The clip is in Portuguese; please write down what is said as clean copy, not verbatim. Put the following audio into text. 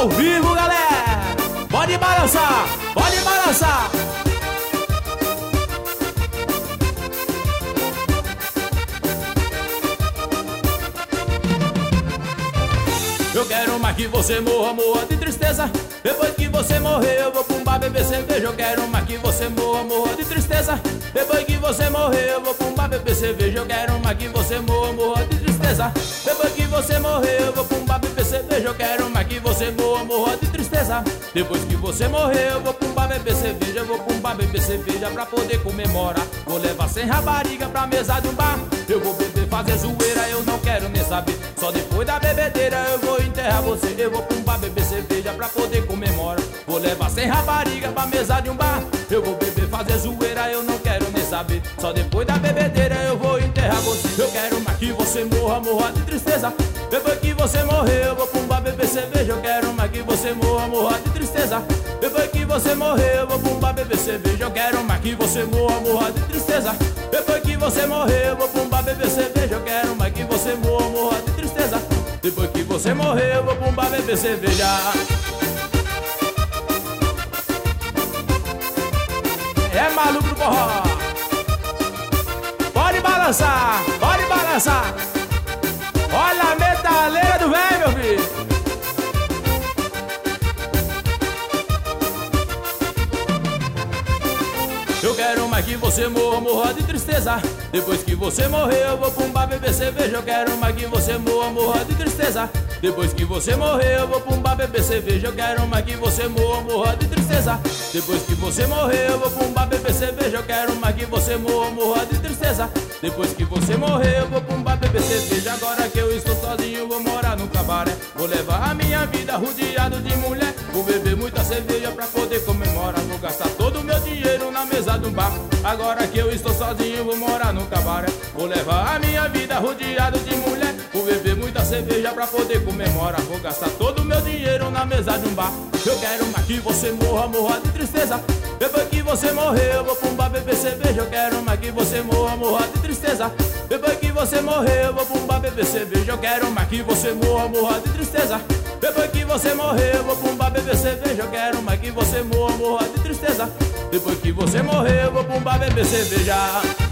ao vivo, galera. Pode balançar, pode balançar. Eu quero mais que você morra, morra de tristeza. Depois que você morrer eu vou pra um bar beber cerveja. Eu quero mais que você morra, morra de tristeza. Depois que você morrer eu vou pra um bar beber cerveja. Eu quero mais que você morra, morra de tristeza. Depois que você morrer eu vou pra um bar beber cerveja. Eu quero mais que você morra, morra de tristeza. Depois que você morrer eu vou pra um bar beber cerveja. Eu vou pra um bar beber cerveja pra poder comemorar. Vou levar 100 rapariga pra mesa de um bar. Eu vou beber, fazer zoeira, eu não quero nem saber. Só depois da bebedeira eu vou enterrar você. Eu vou pra um bar beber cerveja pra poder comemorar. Vou levar 100 rapariga pra mesa de um bar. Eu vou beber, fazer zoeira, eu não quero nem saber. Só depois da bebedeira eu vou enterrar você. Eu quero mais que você morra, morra de tristeza. Depois que você morrer eu vou pra um bar beber cerveja. Eu quero mais que você morra, morra de tristeza. Depois que você morrer eu vou pra um bar beber cerveja. Eu quero mais que você morra, morra de tristeza. Depois que você morrer eu vou pra um bar beber cerveja. Eu quero mais que você morra, morra de tristeza. Depois que você morrer eu vou pra um bar beber cerveja. É maluco do forró. Pode balançar, pode balançar. Olha a metaleira do velho, meu filho. Eu quero mais que você morra, morra de tristeza. Depois que você morrer eu vou pra um bar beber cerveja. Eu quero mais que você morra, morra de tristeza. Depois que você morrer eu vou pra um bar beber cerveja. Eu quero mais que você morra, morra de tristeza. Depois que você morrer eu vou pra um bar beber cerveja. Eu quero mais que você morra, morra de tristeza. Depois que você morrer eu vou pra um bar beber cerveja. Agora que eu estou sozinho vou morar no cabaré. Vou levar a minha vida rodeado de mulher. Vou beber muita cerveja pra poder comemorar. Vou gastar todo o meu dinheiro na mesa de um bar. Agora que eu estou sozinho vou morar no cabaré. Vou levar a minha vida rodeado de mulher. Vou beber muita cerveja pra poder comemorar. Vou gastar todo o meu dinheiro na mesa de um bar. Eu quero mais que você morra, morra de tristeza. Depois que você morrer eu vou pra um bar beber cerveja. Eu quero mais que você morra, morra de tristeza. Depois que você morrer eu vou pra um bar beber cerveja. Eu quero mais que você morra, morra de tristeza. Depois que você morrer eu vou pra um bar beber cerveja. Eu quero mais que você morra, morra de tristeza. Depois que você morrer eu vou pra um bar beber cerveja.